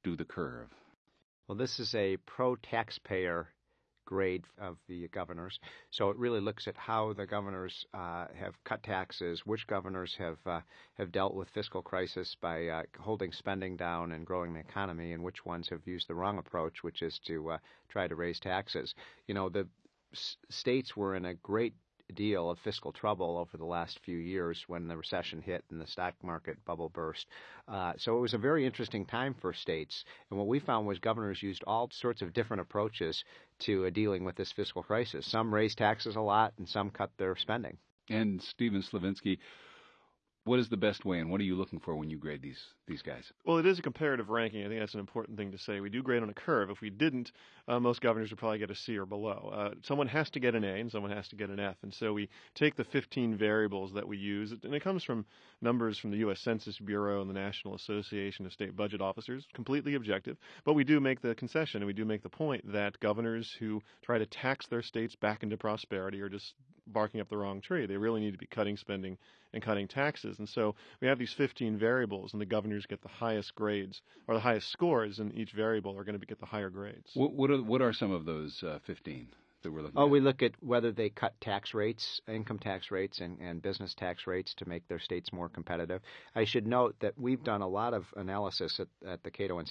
do the curve? Well, this is a pro-taxpayer grade of the governors. So it really looks at how the governors have cut taxes, which governors have dealt with fiscal crisis by holding spending down and growing the economy, and which ones have used the wrong approach, which is to try to raise taxes. You know, the states were in a great deal of fiscal trouble over the last few years when the recession hit and the stock market bubble burst. So it was a very interesting time for states. And what we found was governors used all sorts of different approaches to dealing with this fiscal crisis. Some raised taxes a lot and some cut their spending. And Stephen Slavinsky, what is the best way, and what are you looking for when you grade these guys? Well, it is a comparative ranking. I think that's an important thing to say. We do grade on a curve. If we didn't, most governors would probably get a C or below. Someone has to get an A and someone has to get an F. And so we take the 15 variables that we use, and it comes from numbers from the U.S. Census Bureau and the National Association of State Budget Officers, completely objective. But we do make the concession, and we do make the point that governors who try to tax their states back into prosperity are just barking up the wrong tree. They really need to be cutting spending and cutting taxes. And so we have these 15 variables, and the governors get the highest grades, or the highest scores in each variable are going to get the higher grades. What are some of those 15 that we're looking at? We look at whether they cut tax rates, income tax rates, and business tax rates to make their states more competitive. I should note that we've done a lot of analysis at the Cato Institute